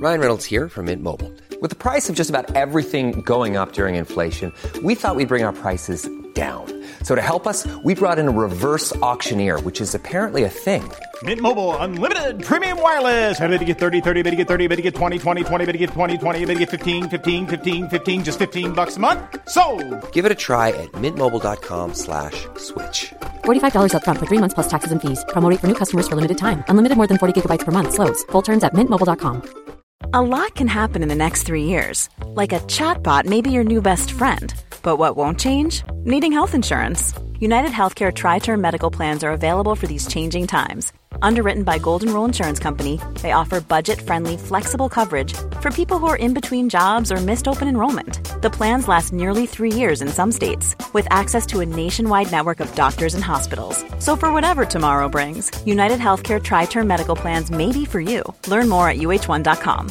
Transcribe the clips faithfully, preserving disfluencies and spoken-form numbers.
Ryan Reynolds here from Mint Mobile. With the price of just about everything going up during inflation, we thought we'd bring our prices down. So to help us, we brought in a reverse auctioneer, which is apparently a thing. Mint Mobile Unlimited Premium Wireless. How to get thirty, thirty, how to get thirty, how to get twenty, twenty, twenty, how to get twenty, twenty, how to get fifteen, fifteen, fifteen, fifteen, just fifteen bucks a month? Sold! Give it a try at mintmobile.com slash switch. forty-five dollars up front for three months plus taxes and fees. Promo rate for new customers for limited time. Unlimited more than forty gigabytes per month. Slows full terms at mint mobile dot com. A lot can happen in the next three years. Like a chatbot may be your new best friend. But what won't change? Needing health insurance. United Healthcare Tri-Term Medical Plans are available for these changing times. Underwritten by Golden Rule Insurance Company, they offer budget-friendly, flexible coverage for people who are in between jobs or missed open enrollment. The plans last nearly three years in some states, with access to a nationwide network of doctors and hospitals. So for whatever tomorrow brings, United Healthcare Tri-Term Medical Plans may be for you. Learn more at U H one dot com.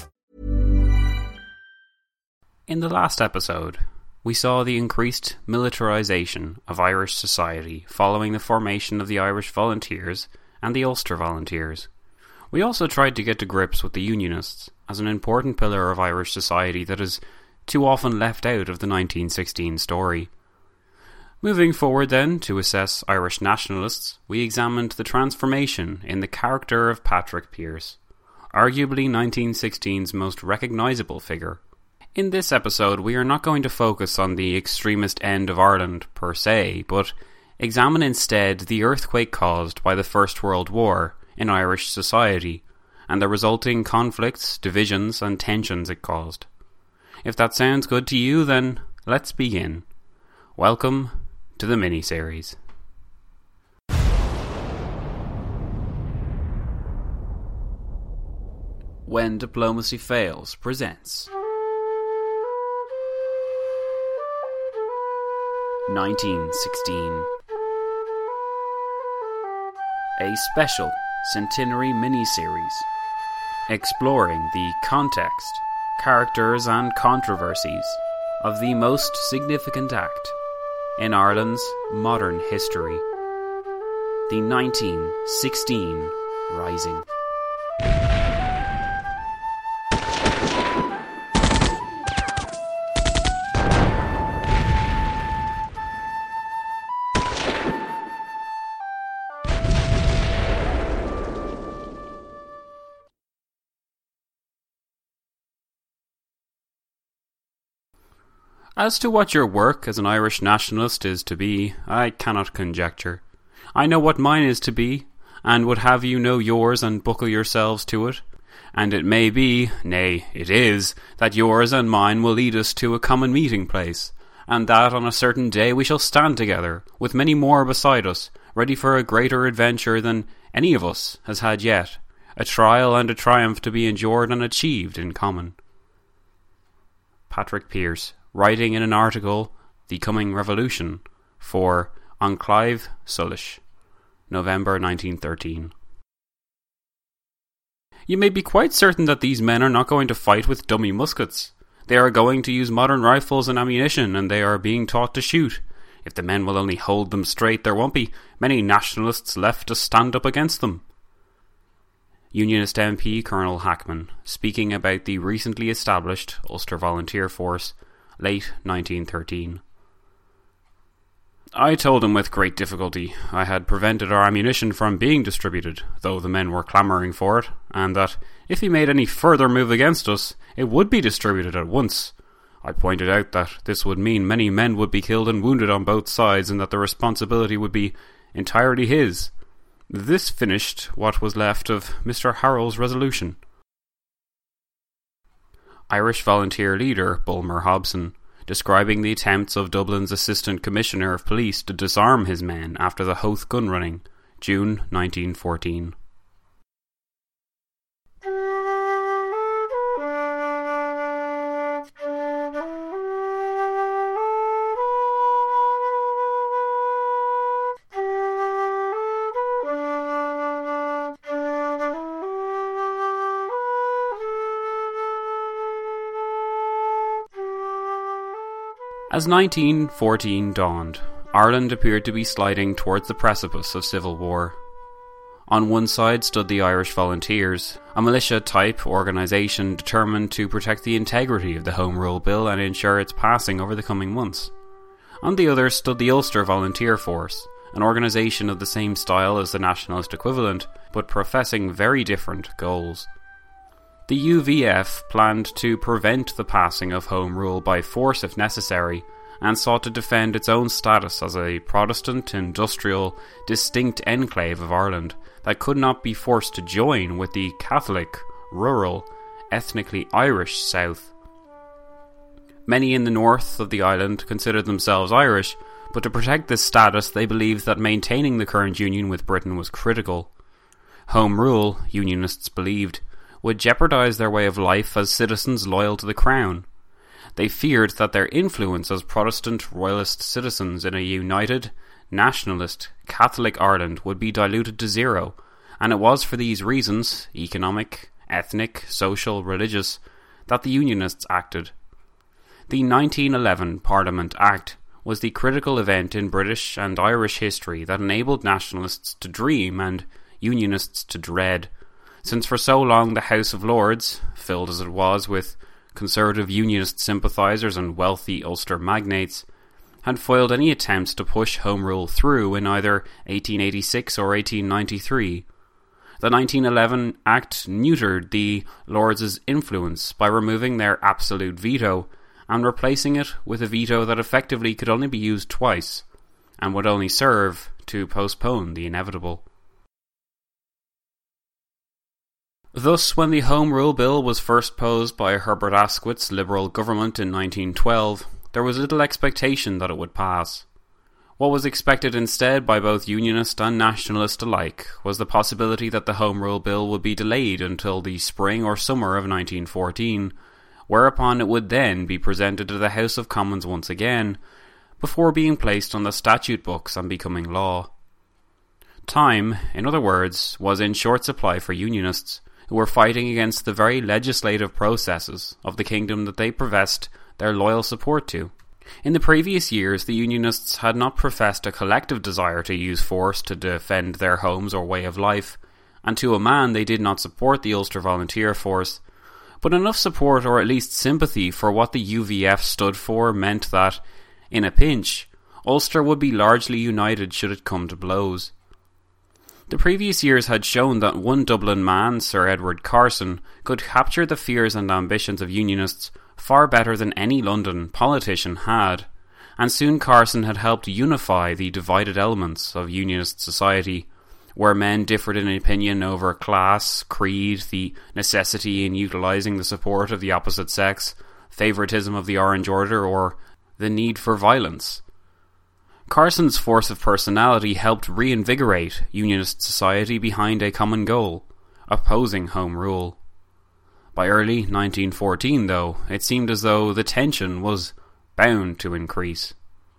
In the last episode, we saw the increased militarisation of Irish society following the formation of the Irish Volunteers and the Ulster Volunteers. We also tried to get to grips with the Unionists as an important pillar of Irish society that is too often left out of the nineteen sixteen story. Moving forward then to assess Irish nationalists, we examined the transformation in the character of Patrick Pearse, arguably nineteen sixteen's most recognisable figure. In this episode, we are not going to focus on the extremist end of Ireland per se, but examine instead the earthquake caused by the First World War in Irish society, and the resulting conflicts, divisions and tensions it caused. If that sounds good to you, then let's begin. Welcome to the mini-series. When Diplomacy Fails presents nineteen sixteen. A special centenary mini-series exploring the context, characters and controversies of the most significant act in Ireland's modern history, the nineteen sixteen Rising. As to what your work as an Irish nationalist is to be, I cannot conjecture. I know what mine is to be, and would have you know yours and buckle yourselves to it. And it may be, nay, it is, that yours and mine will lead us to a common meeting place, and that on a certain day we shall stand together, with many more beside us, ready for a greater adventure than any of us has had yet, a trial and a triumph to be endured and achieved in common. Patrick Pearse, writing in an article, The Coming Revolution, for An Clive Sulish, November nineteen thirteen. You may be quite certain that these men are not going to fight with dummy muskets. They are going to use modern rifles and ammunition, and they are being taught to shoot. If the men will only hold them straight, there won't be many nationalists left to stand up against them. Unionist M P Colonel Hackman, speaking about the recently established Ulster Volunteer Force, late nineteen thirteen. I told him with great difficulty I had prevented our ammunition from being distributed, though the men were clamouring for it, and that if he made any further move against us, it would be distributed at once. I pointed out that this would mean many men would be killed and wounded on both sides, and that the responsibility would be entirely his. This finished what was left of Mister Harrell's resolution. Irish Volunteer leader Bulmer Hobson, describing the attempts of Dublin's Assistant Commissioner of Police to disarm his men after the Howth gun running, June nineteen fourteen. As nineteen fourteen dawned, Ireland appeared to be sliding towards the precipice of civil war. On one side stood the Irish Volunteers, a militia-type organisation determined to protect the integrity of the Home Rule Bill and ensure its passing over the coming months. On the other stood the Ulster Volunteer Force, an organisation of the same style as the nationalist equivalent, but professing very different goals. The U V F planned to prevent the passing of Home Rule by force if necessary, and sought to defend its own status as a Protestant, industrial, distinct enclave of Ireland that could not be forced to join with the Catholic, rural, ethnically Irish South. Many in the north of the island considered themselves Irish, but to protect this status they believed that maintaining the current union with Britain was critical. Home Rule, Unionists believed, would jeopardise their way of life as citizens loyal to the Crown. They feared that their influence as Protestant royalist citizens in a united, nationalist, Catholic Ireland would be diluted to zero, and it was for these reasons, economic, ethnic, social, religious, that the Unionists acted. The nineteen eleven Parliament Act was the critical event in British and Irish history that enabled nationalists to dream and Unionists to dread, since for so long the House of Lords, filled as it was with Conservative Unionist sympathisers and wealthy Ulster magnates, had foiled any attempts to push Home Rule through in either eighteen eighty-six or eighteen ninety-three. The nineteen eleven Act neutered the Lords' influence by removing their absolute veto and replacing it with a veto that effectively could only be used twice, and would only serve to postpone the inevitable. Thus, when the Home Rule Bill was first posed by Herbert Asquith's Liberal government in nineteen twelve, there was little expectation that it would pass. What was expected instead by both Unionist and Nationalist alike was the possibility that the Home Rule Bill would be delayed until the spring or summer of nineteen fourteen, whereupon it would then be presented to the House of Commons once again, before being placed on the statute books and becoming law. Time, in other words, was in short supply for Unionists, who were fighting against the very legislative processes of the kingdom that they professed their loyal support to. In the previous years, the Unionists had not professed a collective desire to use force to defend their homes or way of life, and to a man they did not support the Ulster Volunteer Force, but enough support or at least sympathy for what the U V F stood for meant that, in a pinch, Ulster would be largely united should it come to blows. The previous years had shown that one Dublin man, Sir Edward Carson, could capture the fears and ambitions of Unionists far better than any London politician had, and soon Carson had helped unify the divided elements of Unionist society, where men differed in opinion over class, creed, the necessity in utilising the support of the opposite sex, favouritism of the Orange Order, or the need for violence. Carson's force of personality helped reinvigorate Unionist society behind a common goal, opposing Home Rule. By early nineteen fourteen, though, it seemed as though the tension was bound to increase.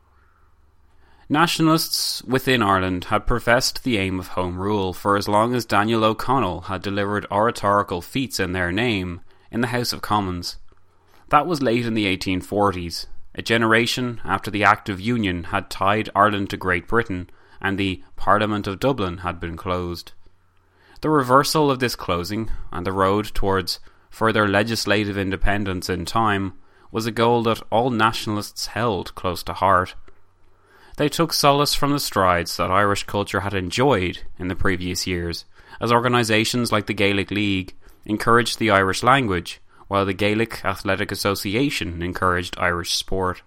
Nationalists within Ireland had professed the aim of Home Rule for as long as Daniel O'Connell had delivered oratorical feats in their name in the House of Commons. That was late in the eighteen forties, a generation after the Act of Union had tied Ireland to Great Britain and the Parliament of Dublin had been closed. The reversal of this closing, and the road towards further legislative independence in time, was a goal that all nationalists held close to heart. They took solace from the strides that Irish culture had enjoyed in the previous years, as organisations like the Gaelic League encouraged the Irish language, while the Gaelic Athletic Association encouraged Irish sport.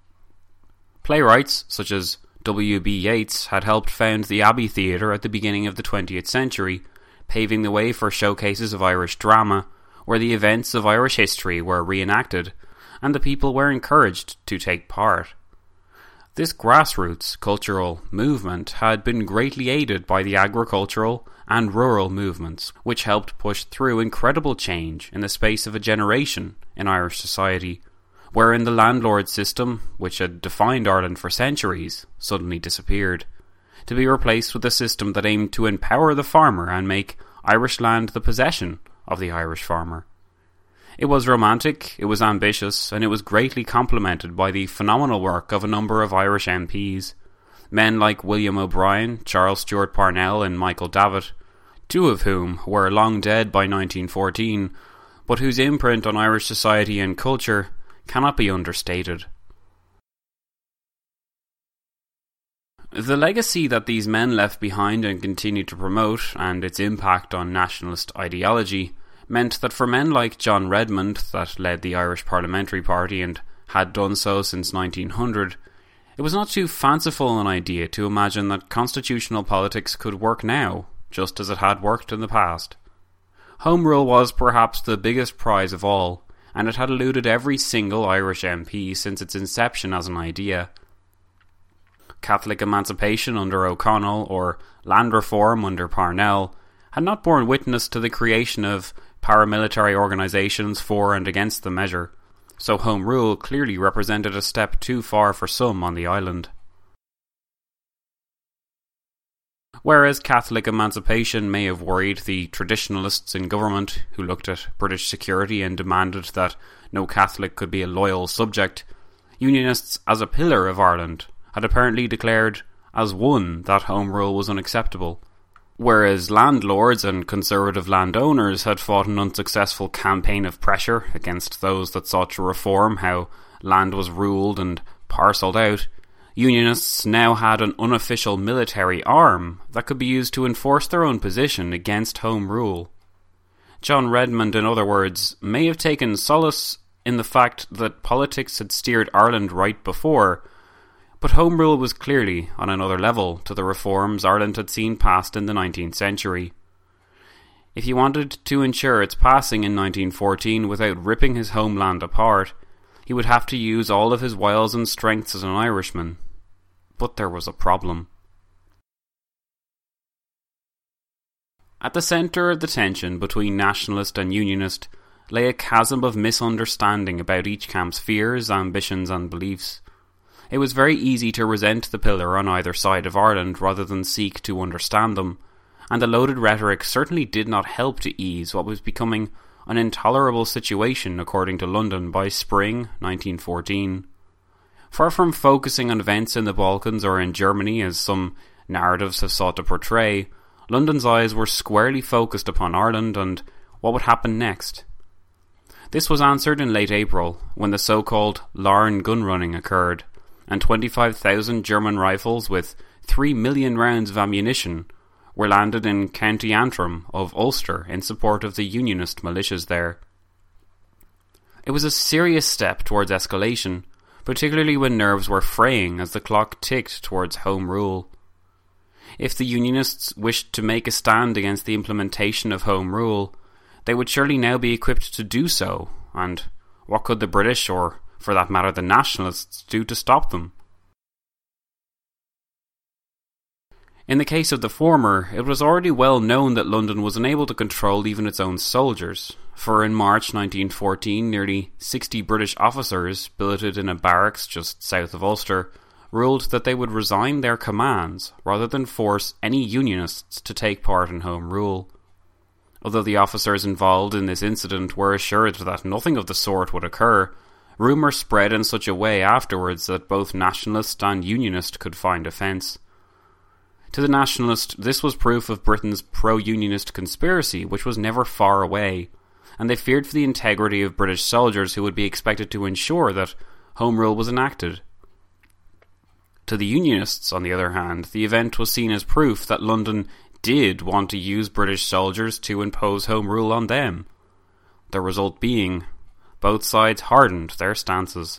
Playwrights such as W B Yeats had helped found the Abbey Theatre at the beginning of the twentieth century, paving the way for showcases of Irish drama, where the events of Irish history were reenacted, and the people were encouraged to take part. This grassroots cultural movement had been greatly aided by the agricultural and rural movements, which helped push through incredible change in the space of a generation in Irish society, wherein the landlord system, which had defined Ireland for centuries, suddenly disappeared, to be replaced with a system that aimed to empower the farmer and make Irish land the possession of the Irish farmer. It was romantic, it was ambitious, and it was greatly complemented by the phenomenal work of a number of Irish M Ps. Men like William O'Brien, Charles Stewart Parnell and Michael Davitt, two of whom were long dead by nineteen fourteen, but whose imprint on Irish society and culture cannot be understated. The legacy that these men left behind and continued to promote, and its impact on nationalist ideology, meant that for men like John Redmond, that led the Irish Parliamentary Party and had done so since nineteen hundred, it was not too fanciful an idea to imagine that constitutional politics could work now, just as it had worked in the past. Home Rule was perhaps the biggest prize of all, and it had eluded every single Irish M P since its inception as an idea. Catholic emancipation under O'Connell or land reform under Parnell had not borne witness to the creation of paramilitary organisations for and against the measure, so Home Rule clearly represented a step too far for some on the island. Whereas Catholic emancipation may have worried the traditionalists in government who looked at British security and demanded that no Catholic could be a loyal subject, Unionists as a pillar of Ireland had apparently declared as one that Home Rule was unacceptable, whereas landlords and conservative landowners had fought an unsuccessful campaign of pressure against those that sought to reform how land was ruled and parcelled out. Unionists now had an unofficial military arm that could be used to enforce their own position against Home Rule. John Redmond, in other words, may have taken solace in the fact that politics had steered Ireland right before, but Home Rule was clearly on another level to the reforms Ireland had seen passed in the nineteenth century. If he wanted to ensure its passing in nineteen fourteen without ripping his homeland apart, he would have to use all of his wiles and strengths as an Irishman. But there was a problem. At the centre of the tension between nationalist and unionist lay a chasm of misunderstanding about each camp's fears, ambitions and beliefs. It was very easy to resent the pillar on either side of Ireland rather than seek to understand them, and the loaded rhetoric certainly did not help to ease what was becoming an intolerable situation according to London by spring nineteen fourteen. Far from focusing on events in the Balkans or in Germany as some narratives have sought to portray, London's eyes were squarely focused upon Ireland and what would happen next. This was answered in late April, when the so-called Larne gun running occurred, and twenty-five thousand German rifles with three million rounds of ammunition were landed in County Antrim of Ulster in support of the Unionist militias there. It was a serious step towards escalation, particularly when nerves were fraying as the clock ticked towards Home Rule. If the Unionists wished to make a stand against the implementation of Home Rule, they would surely now be equipped to do so, and what could the British, or for that matter the Nationalists, do to stop them? In the case of the former, it was already well known that London was unable to control even its own soldiers, for in March nineteen fourteen nearly sixty British officers, billeted in a barracks just south of Ulster, ruled that they would resign their commands rather than force any Unionists to take part in Home Rule. Although the officers involved in this incident were assured that nothing of the sort would occur, rumour spread in such a way afterwards that both Nationalist and Unionist could find offence. To the Nationalist, this was proof of Britain's pro-Unionist conspiracy, which was never far away, and they feared for the integrity of British soldiers who would be expected to ensure that Home Rule was enacted. To the Unionists, on the other hand, the event was seen as proof that London did want to use British soldiers to impose Home Rule on them. The result being, both sides hardened their stances.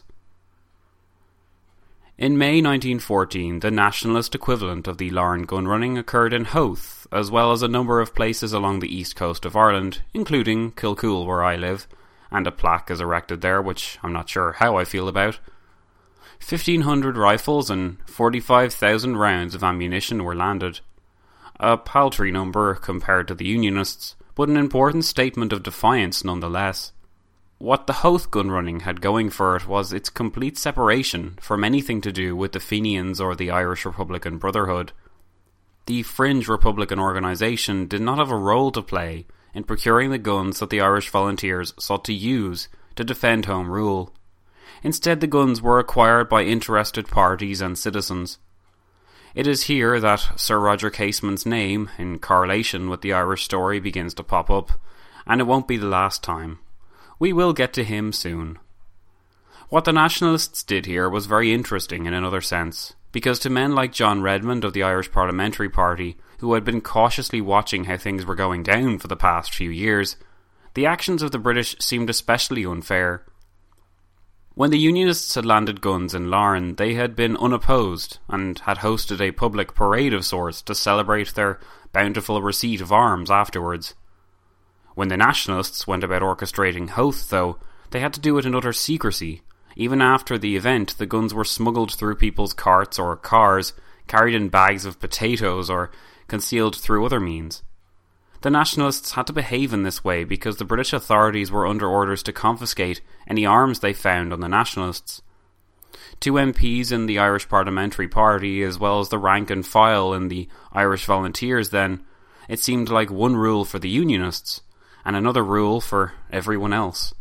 In May nineteen fourteen, the nationalist equivalent of the Larne gun running occurred in Howth, as well as a number of places along the east coast of Ireland, including Kilcoole, where I live, and a plaque is erected there, which I'm not sure how I feel about. fifteen hundred rifles and forty-five thousand rounds of ammunition were landed. A paltry number compared to the Unionists, but an important statement of defiance nonetheless. What the Howth gun running had going for it was its complete separation from anything to do with the Fenians or the Irish Republican Brotherhood. The fringe Republican organisation did not have a role to play in procuring the guns that the Irish volunteers sought to use to defend Home Rule. Instead, the guns were acquired by interested parties and citizens. It is here that Sir Roger Casement's name, in correlation with the Irish story, begins to pop up, and it won't be the last time. We will get to him soon. What the nationalists did here was very interesting in another sense, because to men like John Redmond of the Irish Parliamentary Party, who had been cautiously watching how things were going down for the past few years, the actions of the British seemed especially unfair. When the Unionists had landed guns in Larne, they had been unopposed and had hosted a public parade of sorts to celebrate their bountiful receipt of arms afterwards. When the Nationalists went about orchestrating Howth, though, they had to do it in utter secrecy. Even after the event, the guns were smuggled through people's carts or cars, carried in bags of potatoes, or concealed through other means. The Nationalists had to behave in this way because the British authorities were under orders to confiscate any arms they found on the Nationalists. Two M Ps in the Irish Parliamentary Party, as well as the rank and file in the Irish Volunteers then, it seemed like one rule for the Unionists, and another rule for everyone else.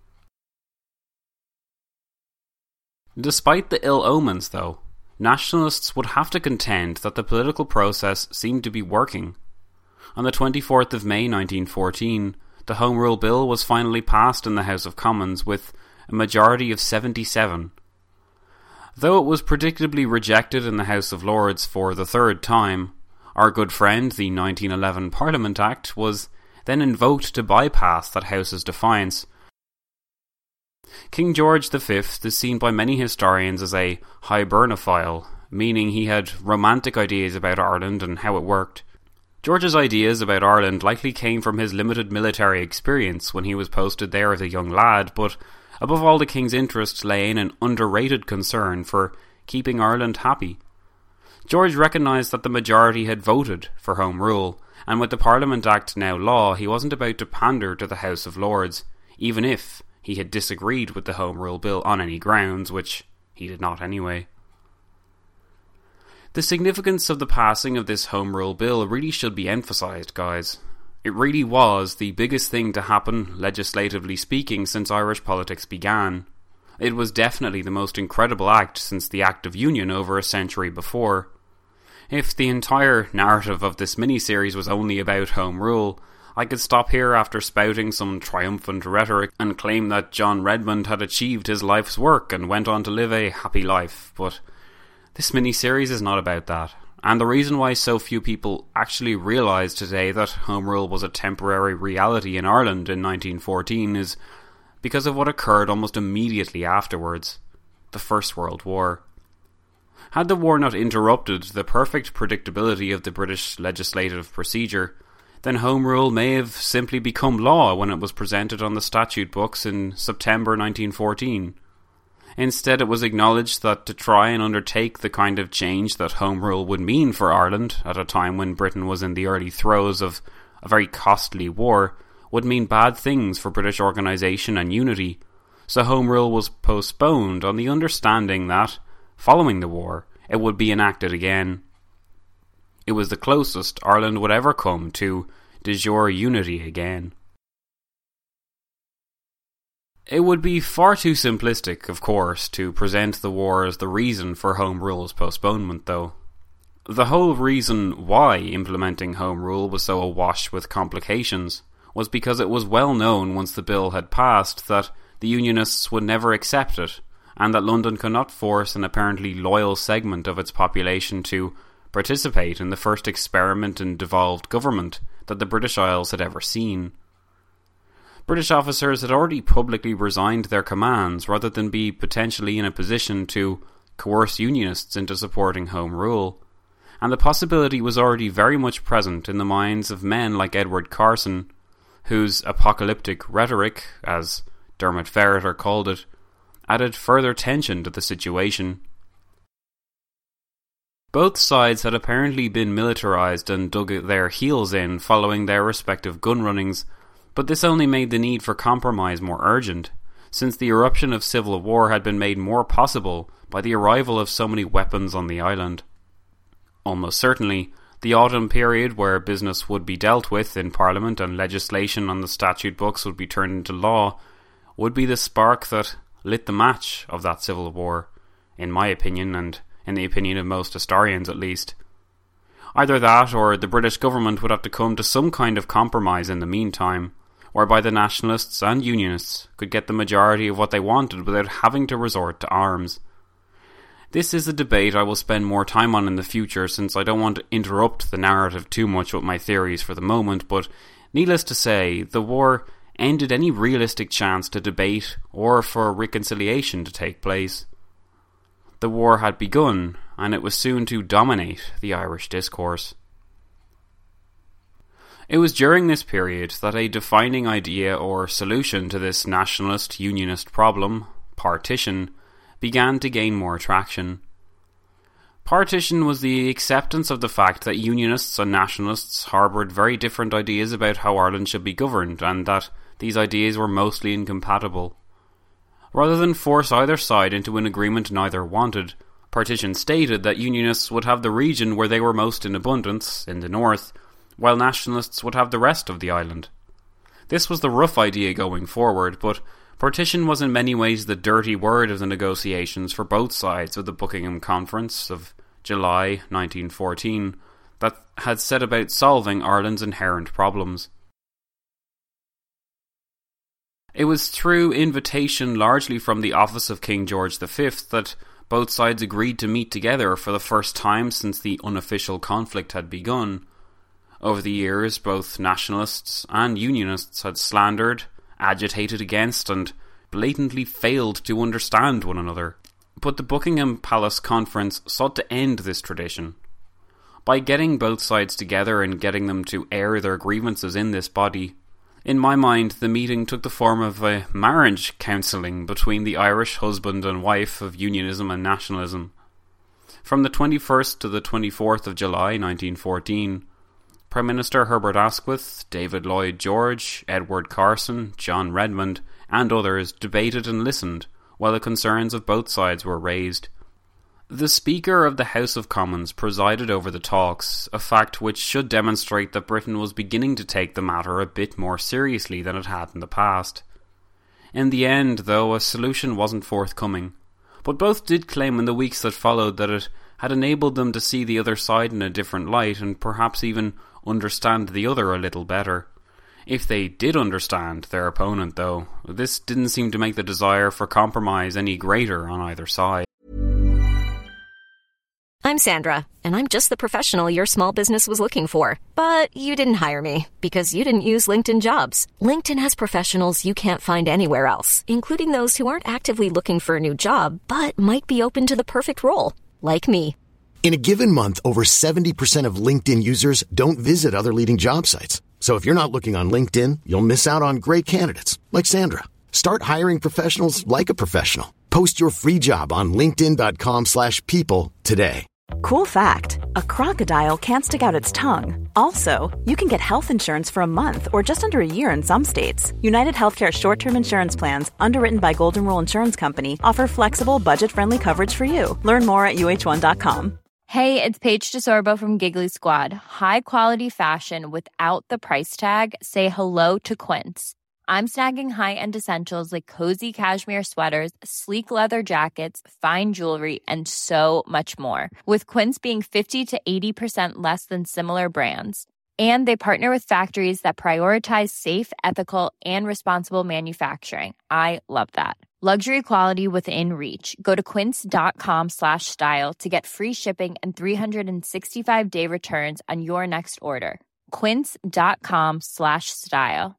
Despite the ill omens, though, Nationalists would have to contend that the political process seemed to be working. On the twenty-fourth of May nineteen fourteen, the Home Rule Bill was finally passed in the House of Commons with a majority of seventy-seven. Though it was predictably rejected in the House of Lords for the third time, our good friend, the nineteen eleven Parliament Act, was then invoked to bypass that House's defiance. King George the Fifth is seen by many historians as a hibernophile, meaning he had romantic ideas about Ireland and how it worked. George's ideas about Ireland likely came from his limited military experience when he was posted there as a young lad, but above all the King's interest lay in an underrated concern for keeping Ireland happy. George recognised that the majority had voted for Home Rule, and with the Parliament Act now law, he wasn't about to pander to the House of Lords, even if he had disagreed with the Home Rule Bill on any grounds, which he did not anyway. The significance of the passing of this Home Rule Bill really should be emphasised, guys. It really was the biggest thing to happen, legislatively speaking, since Irish politics began. It was definitely the most incredible act since the Act of Union over a century before. If the entire narrative of this miniseries was only about Home Rule, I could stop here after spouting some triumphant rhetoric and claim that John Redmond had achieved his life's work and went on to live a happy life, but this miniseries is not about that. And the reason why so few people actually realise today that Home Rule was a temporary reality in Ireland in nineteen fourteen is because of what occurred almost immediately afterwards, the First World War. Had the war not interrupted the perfect predictability of the British legislative procedure, then Home Rule may have simply become law when it was presented on the statute books in September nineteen fourteen. Instead, it was acknowledged that to try and undertake the kind of change that Home Rule would mean for Ireland at a time when Britain was in the early throes of a very costly war would mean bad things for British organisation and unity, so Home Rule was postponed on the understanding that, following the war, it would be enacted again. It was the closest Ireland would ever come to de jure unity again. It would be far too simplistic, of course, to present the war as the reason for Home Rule's postponement, though. The whole reason why implementing Home Rule was so awash with complications was because it was well known once the bill had passed that the Unionists would never accept it, and that London could not force an apparently loyal segment of its population to participate in the first experiment in devolved government that the British Isles had ever seen. British officers had already publicly resigned their commands rather than be potentially in a position to coerce Unionists into supporting Home Rule, and the possibility was already very much present in the minds of men like Edward Carson, whose apocalyptic rhetoric, as Dermot Ferreter called it, added further tension to the situation. Both sides had apparently been militarised and dug their heels in following their respective gun runnings, but this only made the need for compromise more urgent, since the eruption of civil war had been made more possible by the arrival of so many weapons on the island. Almost certainly, the autumn period where business would be dealt with in Parliament and legislation on the statute books would be turned into law would be the spark that lit the match of that civil war, in my opinion, and in the opinion of most historians at least. Either that, or the British government would have to come to some kind of compromise in the meantime, whereby the nationalists and unionists could get the majority of what they wanted without having to resort to arms. This is a debate I will spend more time on in the future, since I don't want to interrupt the narrative too much with my theories for the moment, but needless to say, the war ended any realistic chance to debate or for reconciliation to take place. The war had begun, and it was soon to dominate the Irish discourse. It was during this period that a defining idea or solution to this nationalist-unionist problem, partition, began to gain more traction. Partition was the acceptance of the fact that Unionists and Nationalists harboured very different ideas about how Ireland should be governed, and that these ideas were mostly incompatible. Rather than force either side into an agreement neither wanted, partition stated that Unionists would have the region where they were most in abundance, in the north, while Nationalists would have the rest of the island. This was the rough idea going forward, but partition was in many ways the dirty word of the negotiations for both sides of the Buckingham Conference of July nineteen fourteen that had set about solving Ireland's inherent problems. It was through invitation largely from the office of King George the Fifth that both sides agreed to meet together for the first time since the unofficial conflict had begun. Over the years, both nationalists and unionists had slandered, agitated against, and blatantly failed to understand one another. But the Buckingham Palace Conference sought to end this tradition. By getting both sides together and getting them to air their grievances in this body, in my mind the meeting took the form of a marriage counselling between the Irish husband and wife of unionism and nationalism. From the twenty-first to the twenty-fourth of July nineteen fourteen, Prime Minister Herbert Asquith, David Lloyd George, Edward Carson, John Redmond, and others debated and listened while the concerns of both sides were raised. The Speaker of the House of Commons presided over the talks, a fact which should demonstrate that Britain was beginning to take the matter a bit more seriously than it had in the past. In the end, though, a solution wasn't forthcoming, but both did claim in the weeks that followed that it had enabled them to see the other side in a different light and perhaps even understand the other a little better. If they did understand their opponent, though, this didn't seem to make the desire for compromise any greater on either side. I'm Sandra, and I'm just the professional your small business was looking for. But you didn't hire me, because you didn't use LinkedIn Jobs. LinkedIn has professionals you can't find anywhere else, including those who aren't actively looking for a new job, but might be open to the perfect role, like me. In a given month, over seventy percent of LinkedIn users don't visit other leading job sites. So if you're not looking on LinkedIn, you'll miss out on great candidates, like Sandra. Start hiring professionals like a professional. Post your free job on linkedin.com slash people today. Cool fact, a crocodile can't stick out its tongue. Also, you can get health insurance for a month or just under a year in some states. United Healthcare short-term insurance plans, underwritten by Golden Rule Insurance Company, offer flexible, budget-friendly coverage for you. Learn more at U H one dot com. Hey, it's Paige DeSorbo from Giggly Squad. High quality fashion without the price tag. Say hello to Quince. I'm snagging high-end essentials like cozy cashmere sweaters, sleek leather jackets, fine jewelry, and so much more. With Quince being fifty to eighty percent less than similar brands. And they partner with factories that prioritize safe, ethical, and responsible manufacturing. I love that. Luxury quality within reach. Go to quince.com slash style to get free shipping and three sixty-five day returns on your next order. Quince.com slash style.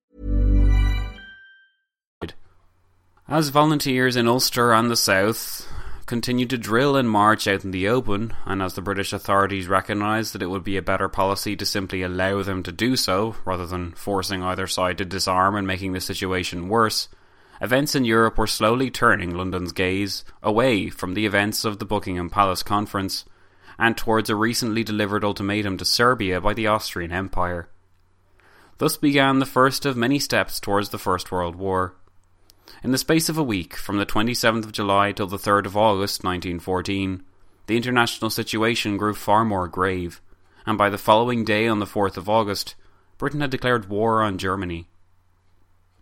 As volunteers in Ulster and the south continued to drill and march out in the open, and as the British authorities recognised that it would be a better policy to simply allow them to do so, rather than forcing either side to disarm and making the situation worse, events in Europe were slowly turning London's gaze away from the events of the Buckingham Palace Conference, and towards a recently delivered ultimatum to Serbia by the Austrian Empire. Thus began the first of many steps towards the First World War. In the space of a week, from the twenty-seventh of July till the third of August nineteen fourteen, the international situation grew far more grave, and by the following day on the fourth of August, Britain had declared war on Germany.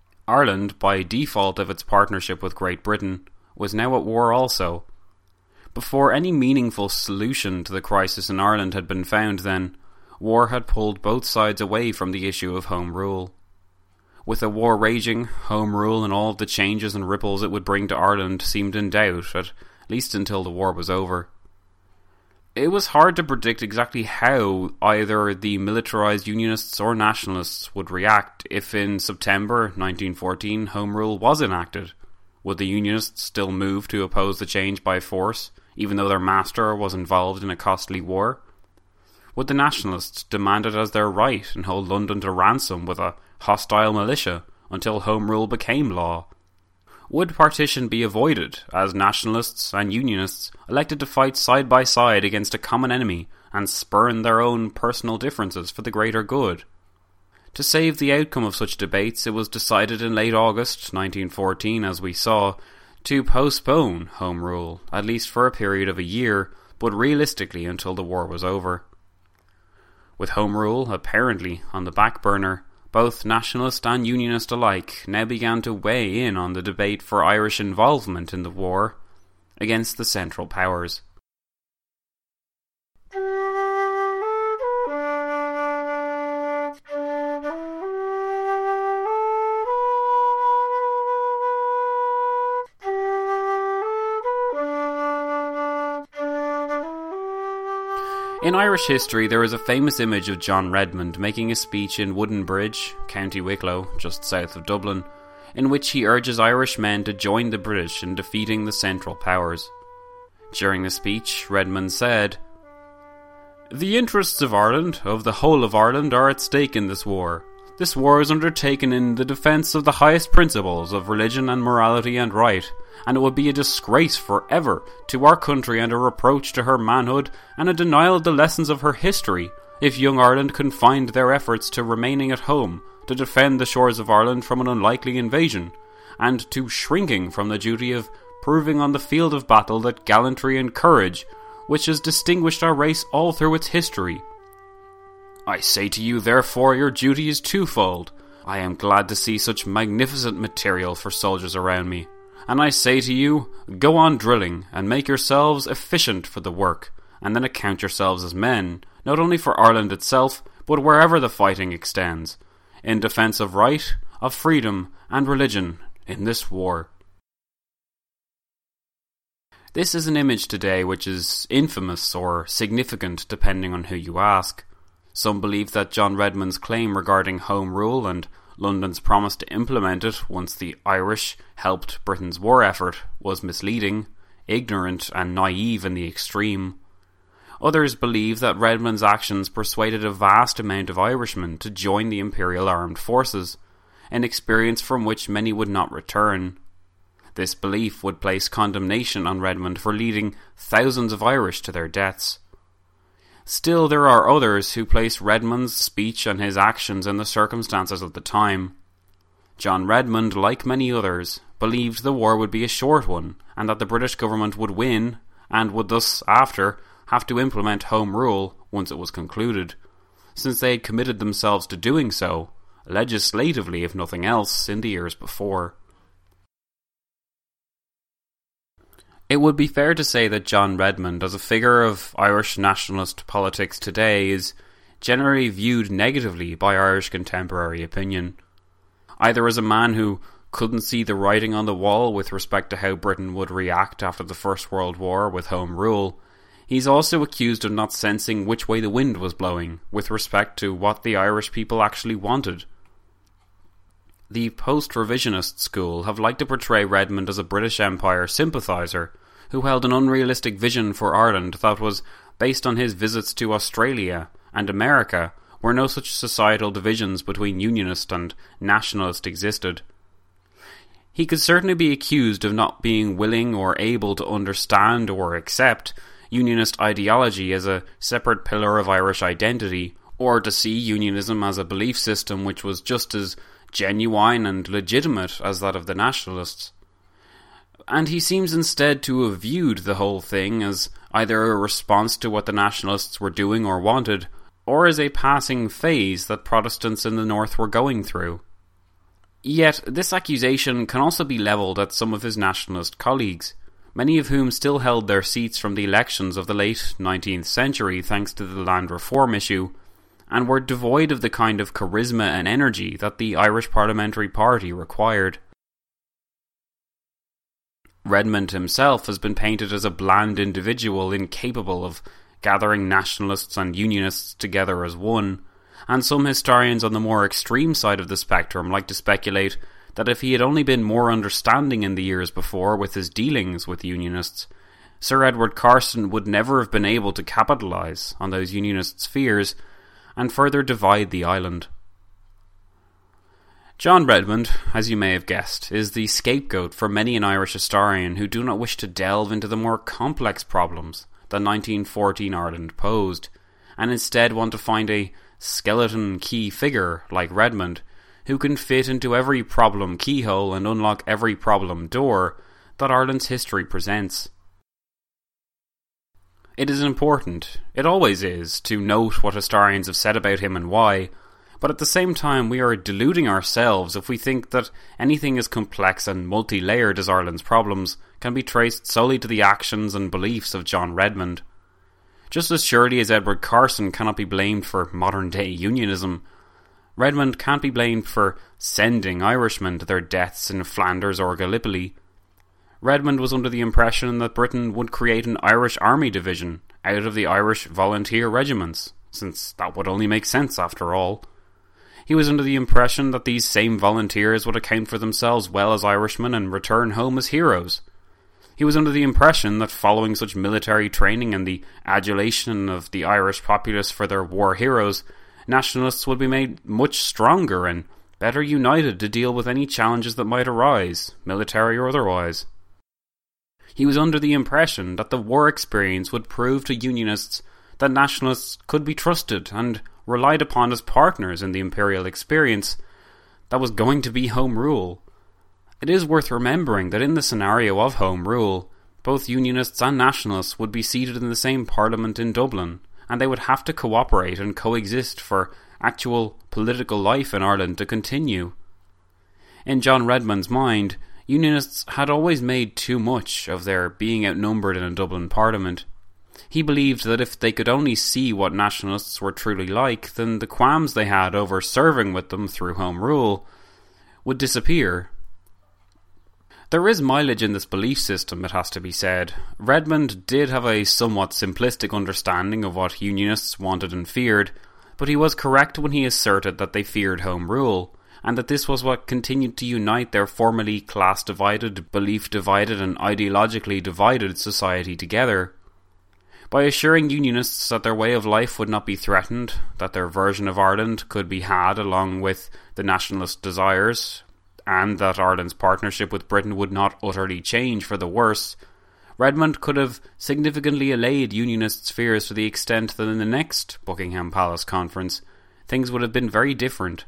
Ireland, by default of its partnership with Great Britain, was now at war also. Before any meaningful solution to the crisis in Ireland had been found then, war had pulled both sides away from the issue of Home Rule. With the war raging, Home Rule and all the changes and ripples it would bring to Ireland seemed in doubt, at least until the war was over. It was hard to predict exactly how either the militarised Unionists or Nationalists would react if in September nineteen fourteen Home Rule was enacted. Would the Unionists still move to oppose the change by force, even though their master was involved in a costly war? Would the Nationalists demand it as their right and hold London to ransom with a hostile militia until Home Rule became law? Would partition be avoided, as Nationalists and Unionists elected to fight side by side against a common enemy and spurn their own personal differences for the greater good? To save the outcome of such debates, it was decided in late August nineteen fourteen, as we saw, to postpone Home Rule, at least for a period of a year, but realistically until the war was over. With Home Rule apparently on the back burner, both Nationalist and Unionist alike now began to weigh in on the debate for Irish involvement in the war against the Central Powers. In Irish history, there is a famous image of John Redmond making a speech in Woodenbridge, County Wicklow, just south of Dublin, in which he urges Irish men to join the British in defeating the Central Powers. During the speech, Redmond said, "The interests of Ireland, of the whole of Ireland, are at stake in this war. This war is undertaken in the defence of the highest principles of religion and morality and right, and it would be a disgrace forever to our country and a reproach to her manhood and a denial of the lessons of her history if young Ireland confined their efforts to remaining at home to defend the shores of Ireland from an unlikely invasion, and to shrinking from the duty of proving on the field of battle that gallantry and courage which has distinguished our race all through its history. I say to you, therefore, your duty is twofold. I am glad to see such magnificent material for soldiers around me. And I say to you, go on drilling, and make yourselves efficient for the work, and then account yourselves as men, not only for Ireland itself, but wherever the fighting extends, in defence of right, of freedom, and religion in this war." This is an image today which is infamous or significant depending on who you ask. Some believe that John Redmond's claim regarding Home Rule and London's promise to implement it once the Irish helped Britain's war effort was misleading, ignorant and naive in the extreme. Others believe that Redmond's actions persuaded a vast amount of Irishmen to join the Imperial Armed Forces, an experience from which many would not return. This belief would place condemnation on Redmond for leading thousands of Irish to their deaths. Still, there are others who place Redmond's speech and his actions in the circumstances of the time. John Redmond, like many others, believed the war would be a short one, and that the British government would win, and would thus, after, have to implement Home Rule once it was concluded, since they had committed themselves to doing so, legislatively if nothing else, in the years before. It would be fair to say that John Redmond, as a figure of Irish nationalist politics today, is generally viewed negatively by Irish contemporary opinion. Either as a man who couldn't see the writing on the wall with respect to how Britain would react after the First World War with Home Rule, he's also accused of not sensing which way the wind was blowing with respect to what the Irish people actually wanted. The post-revisionist school have liked to portray Redmond as a British Empire sympathiser who held an unrealistic vision for Ireland that was based on his visits to Australia and America, where no such societal divisions between Unionist and Nationalist existed. He could certainly be accused of not being willing or able to understand or accept Unionist ideology as a separate pillar of Irish identity, or to see Unionism as a belief system which was just as genuine and legitimate as that of the Nationalists. And he seems instead to have viewed the whole thing as either a response to what the Nationalists were doing or wanted, or as a passing phase that Protestants in the North were going through. Yet, this accusation can also be levelled at some of his nationalist colleagues. many of whom still held their seats from the elections of the late nineteenth century thanks to the land reform issue, and were devoid of the kind of charisma and energy that the Irish Parliamentary Party required. Redmond himself has been painted as a bland individual incapable of gathering nationalists and unionists together as one, and some historians on the more extreme side of the spectrum like to speculate that if he had only been more understanding in the years before with his dealings with unionists, Sir Edward Carson would never have been able to capitalise on those unionists' fears and further divide the island. John Redmond, as you may have guessed, is the scapegoat for many an Irish historian who do not wish to delve into the more complex problems that nineteen fourteen Ireland posed, and instead want to find a skeleton key figure like Redmond who can fit into every problem keyhole and unlock every problem door that Ireland's history presents. It is important, it always is, to note what historians have said about him and why, but at the same time we are deluding ourselves if we think that anything as complex and multi-layered as Ireland's problems can be traced solely to the actions and beliefs of John Redmond. Just as surely as Edward Carson cannot be blamed for modern-day unionism, Redmond can't be blamed for sending Irishmen to their deaths in Flanders or Gallipoli. Redmond was under the impression that Britain would create an Irish army division out of the Irish volunteer regiments, since that would only make sense after all. He was under the impression that these same volunteers would account for themselves well as Irishmen and return home as heroes. He was under the impression that following such military training and the adulation of the Irish populace for their war heroes, nationalists would be made much stronger and better united to deal with any challenges that might arise, military or otherwise. He was under the impression that the war experience would prove to Unionists that nationalists could be trusted and relied upon as partners in the imperial experience that was going to be Home Rule. It is worth remembering that in the scenario of Home Rule, both Unionists and Nationalists would be seated in the same Parliament in Dublin, and they would have to cooperate and coexist for actual political life in Ireland to continue. In John Redmond's mind, Unionists had always made too much of their being outnumbered in a Dublin Parliament. He believed that if they could only see what nationalists were truly like, then the qualms they had over serving with them through Home Rule would disappear. There is mileage in this belief system, it has to be said. Redmond did have a somewhat simplistic understanding of what Unionists wanted and feared, but he was correct when he asserted that they feared Home Rule, and that this was what continued to unite their formerly class-divided, belief-divided and ideologically divided society together. By assuring Unionists that their way of life would not be threatened, that their version of Ireland could be had along with the nationalist desires, and that Ireland's partnership with Britain would not utterly change for the worse, Redmond could have significantly allayed Unionists' fears to the extent that in the next Buckingham Palace conference, things would have been very different.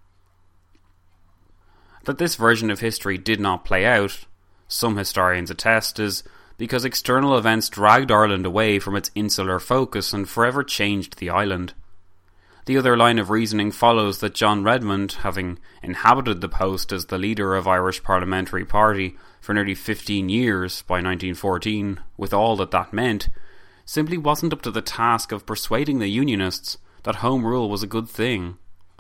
That this version of history did not play out, some historians attest, is because external events dragged Ireland away from its insular focus and forever changed the island. The other line of reasoning follows that John Redmond, having inhabited the post as the leader of Irish Parliamentary Party for nearly fifteen years by nineteen fourteen, with all that that meant, simply wasn't up to the task of persuading the Unionists that Home Rule was a good thing.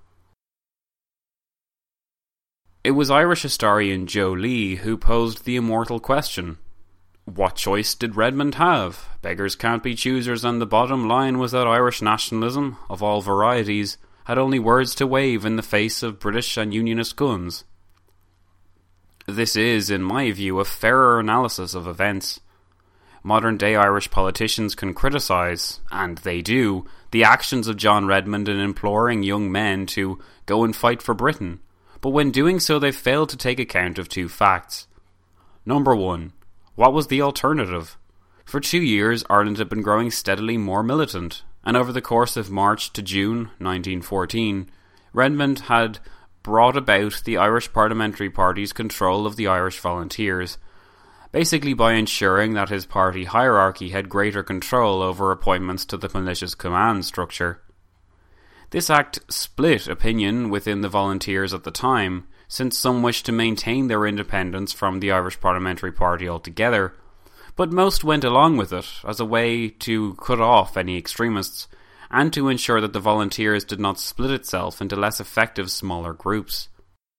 It was Irish historian Joe Lee who posed the immortal question: what choice did Redmond have? Beggars can't be choosers, and the bottom line was that Irish nationalism, of all varieties, had only words to wave in the face of British and Unionist guns. This is, in my view, a fairer analysis of events. Modern-day Irish politicians can criticise, and they do, the actions of John Redmond in imploring young men to go and fight for Britain, but when doing so they failed to take account of two facts. Number one, what was the alternative? For two years, Ireland had been growing steadily more militant, and over the course of March to June nineteen fourteen, Redmond had brought about the Irish Parliamentary Party's control of the Irish Volunteers, basically by ensuring that his party hierarchy had greater control over appointments to the militia's command structure. This act split opinion within the Volunteers at the time, since some wished to maintain their independence from the Irish Parliamentary Party altogether, But most went along with it as a way to cut off any extremists and to ensure that the Volunteers did not split itself into less effective smaller groups.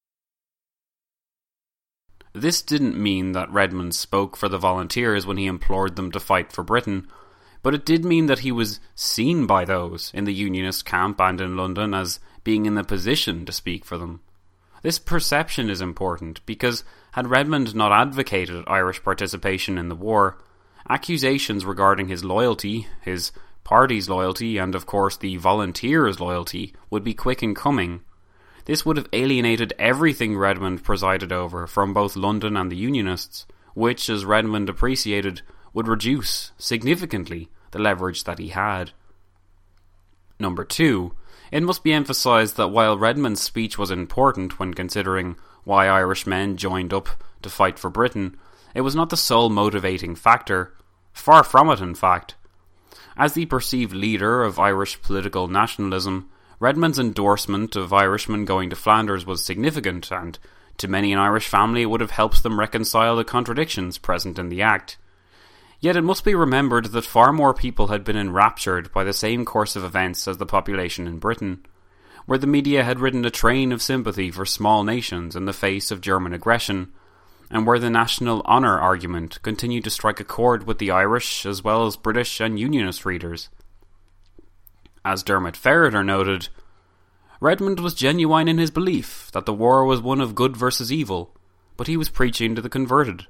This didn't mean that Redmond spoke for the Volunteers when he implored them to fight for Britain, but it did mean that he was seen by those in the Unionist camp and in London as being in the position to speak for them. This perception is important because had Redmond not advocated Irish participation in the war, accusations regarding his loyalty, his party's loyalty, and of course the Volunteers' loyalty would be quick in coming. This would have alienated everything Redmond presided over from both London and the Unionists, which, as Redmond appreciated, would reduce significantly the leverage that he had. Number two, it must be emphasised that while Redmond's speech was important when considering why Irish men joined up to fight for Britain, it was not the sole motivating factor. Far from it, in fact. As the perceived leader of Irish political nationalism, Redmond's endorsement of Irishmen going to Flanders was significant, and to many an Irish family it would have helped them reconcile the contradictions present in the act. Yet it must be remembered that far more people had been enraptured by the same course of events as the population in Britain, where the media had ridden a train of sympathy for small nations in the face of German aggression, and where the national honour argument continued to strike a chord with the Irish as well as British and Unionist readers. As Dermot Ferriter noted, Redmond was genuine in his belief that the war was one of good versus evil, but he was preaching to the converted.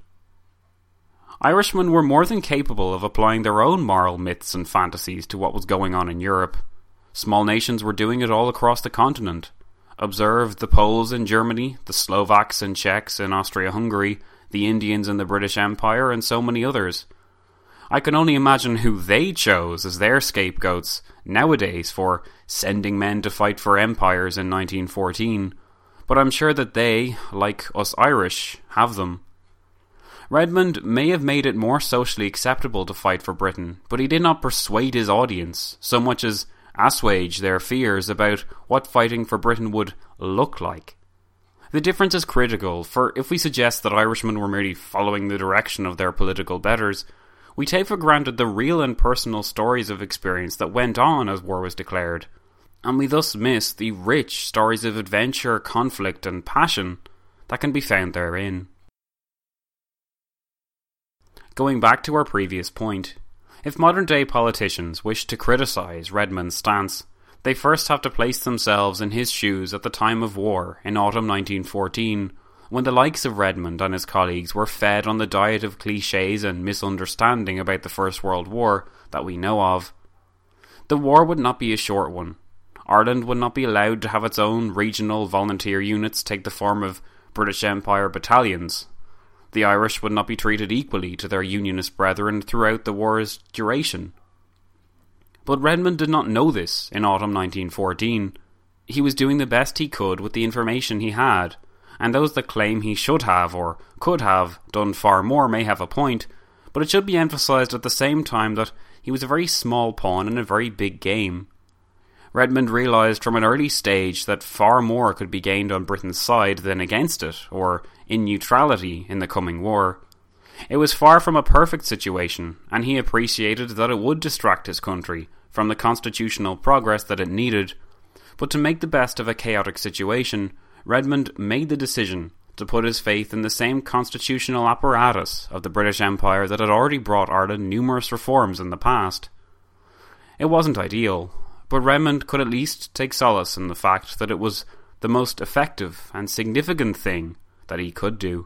Irishmen were more than capable of applying their own moral myths and fantasies to what was going on in Europe. Small nations were doing it all across the continent. Observe the Poles in Germany, the Slovaks and Czechs in Austria-Hungary, the Indians in the British Empire, and so many others. I can only imagine who they chose as their scapegoats nowadays for sending men to fight for empires in nineteen fourteen, but I'm sure that they, like us Irish, have them. Redmond may have made it more socially acceptable to fight for Britain, but he did not persuade his audience so much as assuage their fears about what fighting for Britain would look like. The difference is critical, for if we suggest that Irishmen were merely following the direction of their political betters, we take for granted the real and personal stories of experience that went on as war was declared, and we thus miss the rich stories of adventure, conflict, and passion that can be found therein. Going back to our previous point, if modern-day politicians wish to criticise Redmond's stance, they first have to place themselves in his shoes at the time of war in autumn nineteen fourteen, when the likes of Redmond and his colleagues were fed on the diet of clichés and misunderstanding about the First World War that we know of. The war would not be a short one. Ireland would not be allowed to have its own regional volunteer units take the form of British Empire battalions. The Irish would not be treated equally to their Unionist brethren throughout the war's duration. But Redmond did not know this in autumn nineteen fourteen. He was doing the best he could with the information he had, and those that claim he should have, or could have, done far more may have a point, but it should be emphasised at the same time that he was a very small pawn in a very big game. Redmond realised from an early stage that far more could be gained on Britain's side than against it, or in neutrality in the coming war. It was far from a perfect situation, and he appreciated that it would distract his country from the constitutional progress that it needed. But to make the best of a chaotic situation, Redmond made the decision to put his faith in the same constitutional apparatus of the British Empire that had already brought Ireland numerous reforms in the past. It wasn't ideal, but Redmond could at least take solace in the fact that it was the most effective and significant thing that he could do.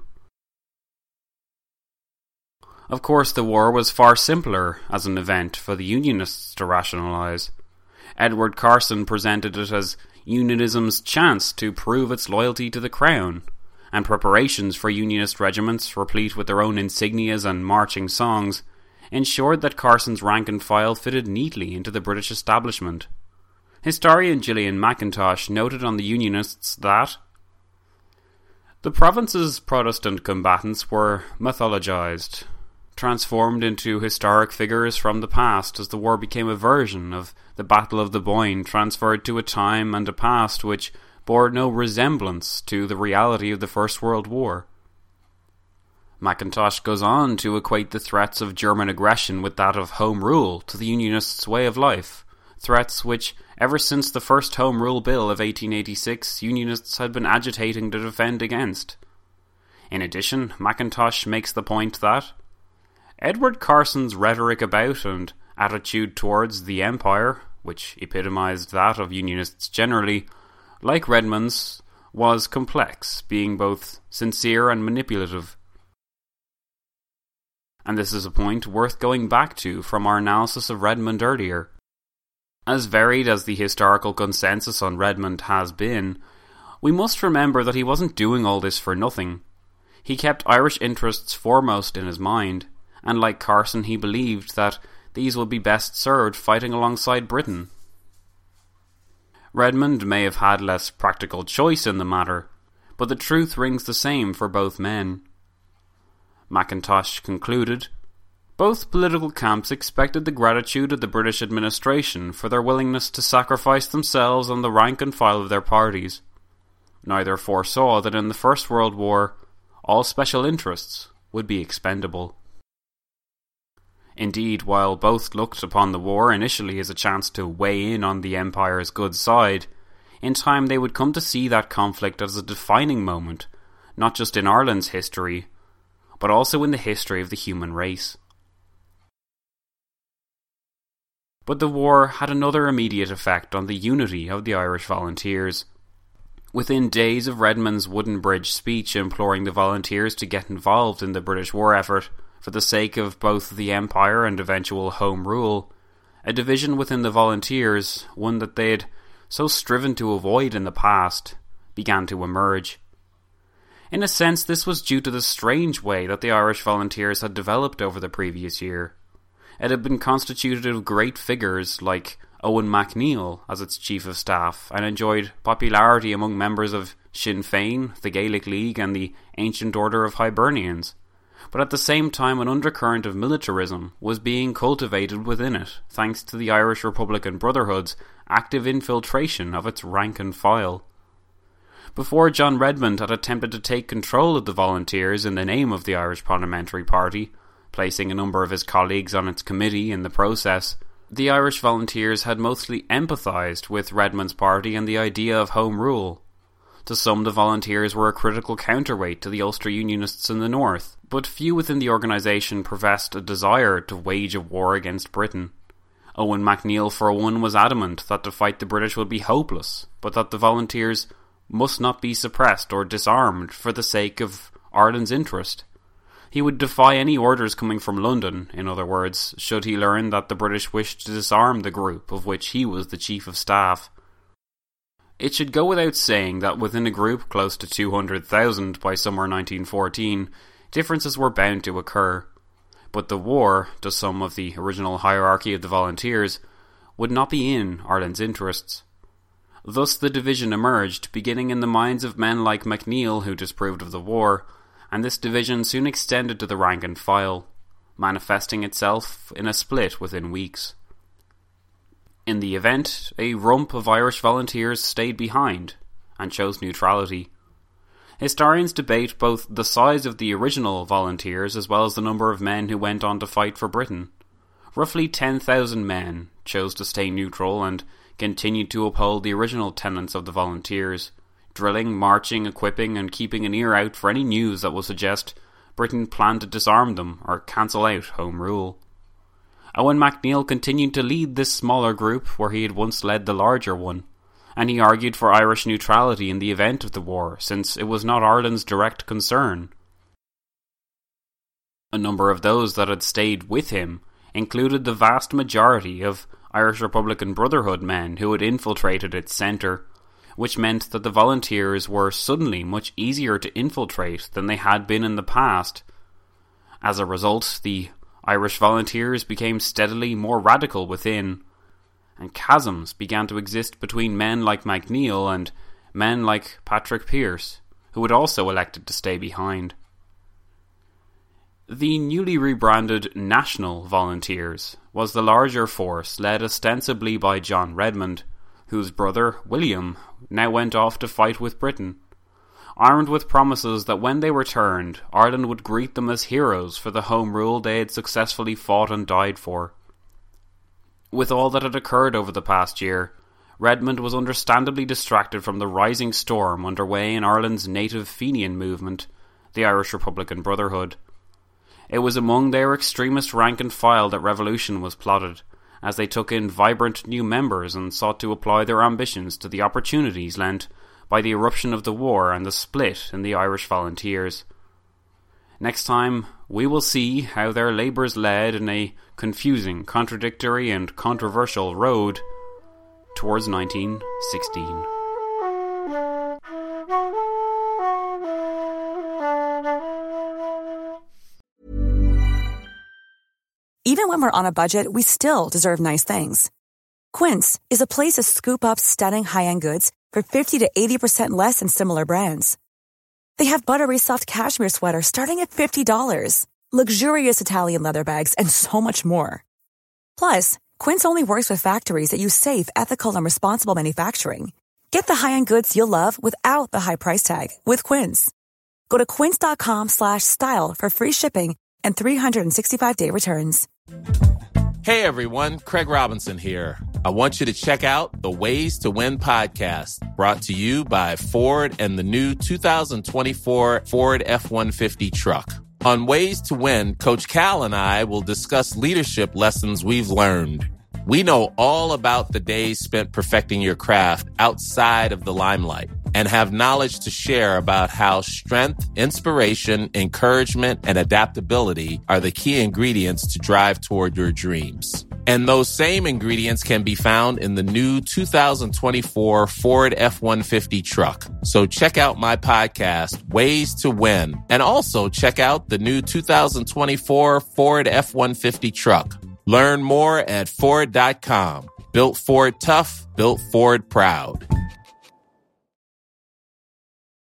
Of course, the war was far simpler as an event for the Unionists to rationalise. Edward Carson presented it as Unionism's chance to prove its loyalty to the Crown, and preparations for Unionist regiments, replete with their own insignias and marching songs, ensured that Carson's rank and file fitted neatly into the British establishment. Historian Gillian Mackintosh noted on the Unionists that the province's Protestant combatants were mythologised, transformed into historic figures from the past as the war became a version of the Battle of the Boyne, transferred to a time and a past which bore no resemblance to the reality of the First World War. Mackintosh goes on to equate the threats of German aggression with that of Home Rule to the Unionists' way of life, threats which, ever since the first Home Rule Bill of eighteen eighty-six, Unionists had been agitating to defend against. In addition, Mackintosh makes the point that Edward Carson's rhetoric about and attitude towards the Empire, which epitomised that of Unionists generally, like Redmond's, was complex, being both sincere and manipulative. And this is a point worth going back to from our analysis of Redmond earlier. As varied as the historical consensus on Redmond has been, we must remember that he wasn't doing all this for nothing. He kept Irish interests foremost in his mind, and like Carson he believed that these would be best served fighting alongside Britain. Redmond may have had less practical choice in the matter, but the truth rings the same for both men. Mackintosh concluded, both political camps expected the gratitude of the British administration for their willingness to sacrifice themselves and the rank and file of their parties. Neither foresaw that in the First World War, all special interests would be expendable. Indeed, while both looked upon the war initially as a chance to weigh in on the Empire's good side, in time they would come to see that conflict as a defining moment, not just in Ireland's history, but also in the history of the human race. But the war had another immediate effect on the unity of the Irish volunteers. Within days of Redmond's Wooden Bridge speech imploring the volunteers to get involved in the British war effort for the sake of both the Empire and eventual Home Rule, a division within the volunteers, one that they had so striven to avoid in the past, began to emerge. In a sense, this was due to the strange way that the Irish volunteers had developed over the previous year. It had been constituted of great figures like Owen MacNeill as its chief of staff, and enjoyed popularity among members of Sinn Féin, the Gaelic League, and the Ancient Order of Hibernians. But at the same time, an undercurrent of militarism was being cultivated within it, thanks to the Irish Republican Brotherhood's active infiltration of its rank and file. Before John Redmond had attempted to take control of the volunteers in the name of the Irish Parliamentary Party, placing a number of his colleagues on its committee in the process, the Irish volunteers had mostly empathised with Redmond's party and the idea of Home Rule. To some, the volunteers were a critical counterweight to the Ulster Unionists in the north, but few within the organisation professed a desire to wage a war against Britain. Owen MacNeill, for one, was adamant that to fight the British would be hopeless, but that the volunteers must not be suppressed or disarmed for the sake of Ireland's interest. He would defy any orders coming from London, in other words, should he learn that the British wished to disarm the group of which he was the chief of staff. It should go without saying that within a group close to two hundred thousand by summer nineteen fourteen, differences were bound to occur. But the war, to some of the original hierarchy of the volunteers, would not be in Ireland's interests. Thus the division emerged, beginning in the minds of men like MacNeill, who disapproved of the war, and this division soon extended to the rank and file, manifesting itself in a split within weeks. In the event, a rump of Irish volunteers stayed behind and chose neutrality. Historians debate both the size of the original volunteers as well as the number of men who went on to fight for Britain. Roughly ten thousand men chose to stay neutral and continued to uphold the original tenets of the volunteers, drilling, marching, equipping, and keeping an ear out for any news that will suggest Britain planned to disarm them or cancel out Home Rule. Owen MacNeill continued to lead this smaller group where he had once led the larger one, and he argued for Irish neutrality in the event of the war, since it was not Ireland's direct concern. A number of those that had stayed with him included the vast majority of Irish Republican Brotherhood men who had infiltrated its centre, which meant that the volunteers were suddenly much easier to infiltrate than they had been in the past. As a result, the Irish volunteers became steadily more radical within, and chasms began to exist between men like MacNeill and men like Patrick Pearse, who had also elected to stay behind. The newly rebranded National Volunteers was the larger force led ostensibly by John Redmond, whose brother, William, now went off to fight with Britain. armed with promises that when they returned, Ireland would greet them as heroes for the home rule they had successfully fought and died for. With all that had occurred over the past year, Redmond was understandably distracted from the rising storm underway in Ireland's native Fenian movement, the Irish Republican Brotherhood. It was among their extremist rank and file that revolution was plotted, as they took in vibrant new members and sought to apply their ambitions to the opportunities lent by the eruption of the war and the split in the Irish Volunteers. Next time, we will see how their labours led in a confusing, contradictory and controversial road towards nineteen sixteen. Even when we're on a budget, we still deserve nice things. Quince is a place to scoop up stunning high-end goods for fifty to eighty percent less than similar brands. They have buttery soft cashmere sweaters starting at fifty dollars, luxurious Italian leather bags, and so much more. Plus, Quince only works with factories that use safe, ethical, and responsible manufacturing. Get the high-end goods you'll love without the high price tag with Quince. Go to quince.com slash style for free shipping and three sixty-five day returns. Hey everyone, Craig Robinson here. I want you to check out the Ways to Win podcast, brought to you by Ford and the new two thousand twenty-four Ford F one fifty truck. On Ways to Win, Coach Cal and I will discuss leadership lessons we've learned. We know all about the days spent perfecting your craft outside of the limelight and have knowledge to share about how strength, inspiration, encouragement, and adaptability are the key ingredients to drive toward your dreams. And those same ingredients can be found in the new two thousand twenty-four Ford F one fifty truck. So check out my podcast, Ways to Win, and also check out the new two thousand twenty-four Ford F one fifty truck. Learn more at Ford dot com. Built Ford tough, built Ford proud.